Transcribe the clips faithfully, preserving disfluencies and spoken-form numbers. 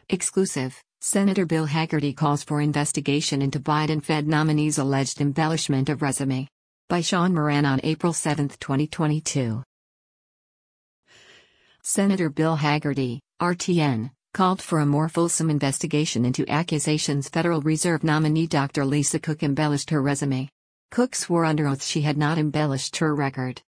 Exclusive: Senator Bill Hagerty calls for investigation into Biden Fed nominees' alleged embellishment of resume. By Sean Moran on April seventh, twenty twenty-two. Senator Bill Hagerty, R T N, called for a more fulsome investigation into accusations Federal Reserve nominee Doctor Lisa Cook embellished her resume. Cook swore under oath she had not embellished her record.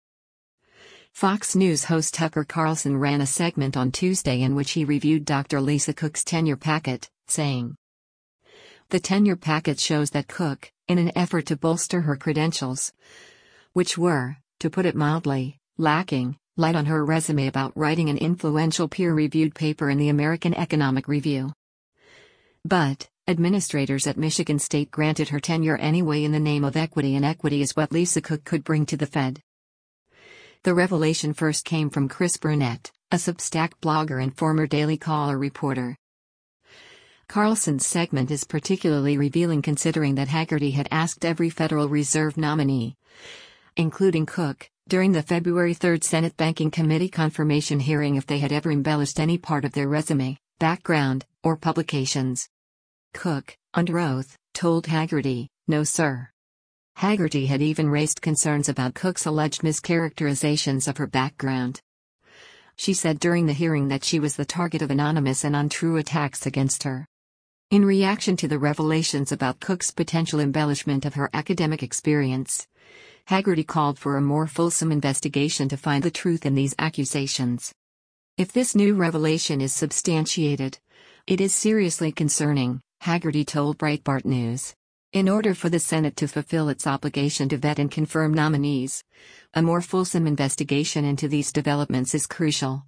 Fox News host Tucker Carlson ran a segment on Tuesday in which he reviewed Doctor Lisa Cook's tenure packet, saying, "The tenure packet shows that Cook, in an effort to bolster her credentials, which were, to put it mildly, lacking, light on her resume about writing an influential peer-reviewed paper in the American Economic Review. But, administrators at Michigan State granted her tenure anyway in the name of equity, and equity is what Lisa Cook could bring to the Fed." The revelation first came from Chris Burnett, a Substack blogger and former Daily Caller reporter. Carlson's segment is particularly revealing considering that Hagerty had asked every Federal Reserve nominee, including Cook, during the February third Senate Banking Committee confirmation hearing if they had ever embellished any part of their resume, background, or publications. Cook, under oath, told Hagerty, "No, sir." Hagerty had even raised concerns about Cook's alleged mischaracterizations of her background. She said during the hearing that she was the target of anonymous and untrue attacks against her. In reaction to the revelations about Cook's potential embellishment of her academic experience, Hagerty called for a more fulsome investigation to find the truth in these accusations. "If this new revelation is substantiated, it is seriously concerning," Hagerty told Breitbart News. "In order for the Senate to fulfill its obligation to vet and confirm nominees, a more fulsome investigation into these developments is crucial."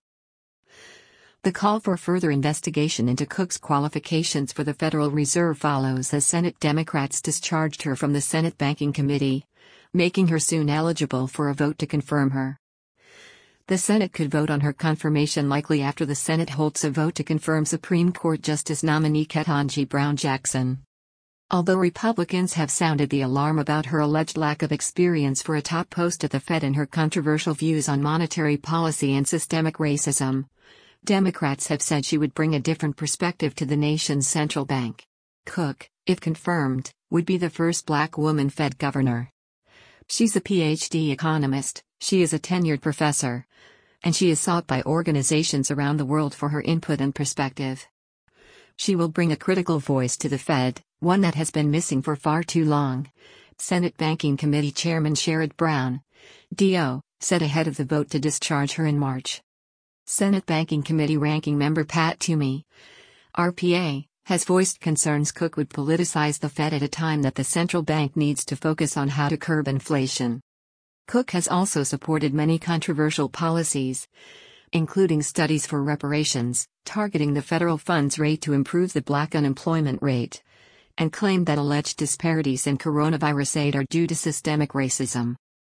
The call for further investigation into Cook's qualifications for the Federal Reserve follows as Senate Democrats discharged her from the Senate Banking Committee, making her soon eligible for a vote to confirm her. The Senate could vote on her confirmation likely after the Senate holds a vote to confirm Supreme Court Justice nominee Ketanji Brown Jackson. Although Republicans have sounded the alarm about her alleged lack of experience for a top post at the Fed and her controversial views on monetary policy and systemic racism, Democrats have said she would bring a different perspective to the nation's central bank. Cook, if confirmed, would be the first black woman Fed governor. She's a P H D economist, she is a tenured professor, and she is sought by organizations around the world for her input and perspective. She will bring a critical voice to the Fed, one that has been missing for far too long, Senate Banking Committee Chairman Sherrod Brown, D O, said ahead of the vote to discharge her in March. Senate Banking Committee Ranking Member Pat Toomey, R P A, has voiced concerns Cook would politicize the Fed at a time that the central bank needs to focus on how to curb inflation. Cook has also supported many controversial policies, including studies for reparations, targeting the federal funds rate to improve the black unemployment rate, and claimed that alleged disparities in coronavirus aid are due to systemic racism.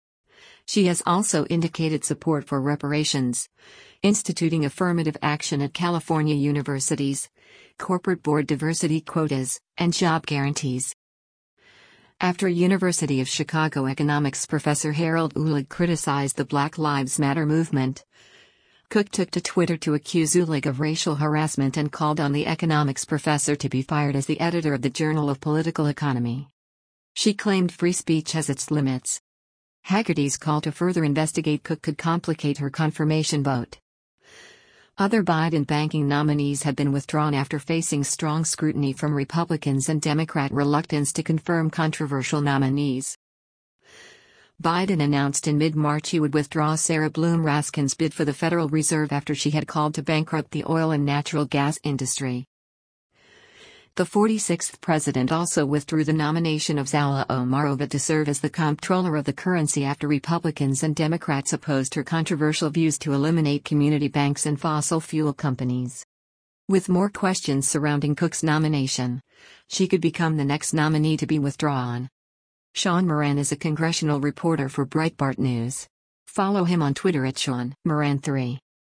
She has also indicated support for reparations, instituting affirmative action at California universities, corporate board diversity quotas, and job guarantees. After University of Chicago economics professor Harold Ulig criticized the Black Lives Matter movement, Cook took to Twitter to accuse Ulig of racial harassment and called on the economics professor to be fired as the editor of the Journal of Political Economy. She claimed free speech has its limits. Hagerty's call to further investigate Cook could complicate her confirmation vote. Other Biden banking nominees have been withdrawn after facing strong scrutiny from Republicans and Democrat reluctance to confirm controversial nominees. Biden announced in mid-March he would withdraw Sarah Bloom Raskin's bid for the Federal Reserve after she had called to bankrupt the oil and natural gas industry. The forty-sixth president also withdrew the nomination of Zala Omarova to serve as the comptroller of the currency after Republicans and Democrats opposed her controversial views to eliminate community banks and fossil fuel companies. With more questions surrounding Cook's nomination, she could become the next nominee to be withdrawn. Sean Moran is a congressional reporter for Breitbart News. Follow him on Twitter at Sean Moran three.